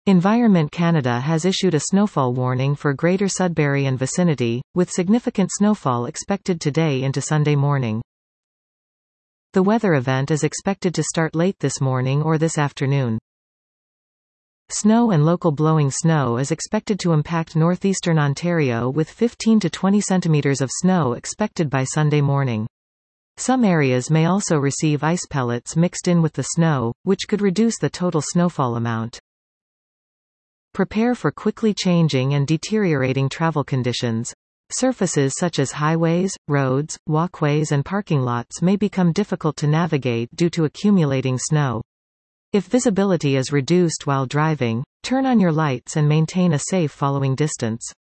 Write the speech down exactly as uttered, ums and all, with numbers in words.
Environment Canada has issued a snowfall warning for Greater Sudbury and vicinity, with significant snowfall expected today into Sunday morning. The weather event is expected to start late this morning or this afternoon. Snow and local blowing snow is expected to impact northeastern Ontario with fifteen to twenty centimeters of snow expected by Sunday morning. Some areas may also receive ice pellets mixed in with the snow, which could reduce the total snowfall amount. Prepare for quickly changing and deteriorating travel conditions. Surfaces such as highways, roads, walkways and parking lots may become difficult to navigate due to accumulating snow. If visibility is reduced while driving, turn on your lights and maintain a safe following distance.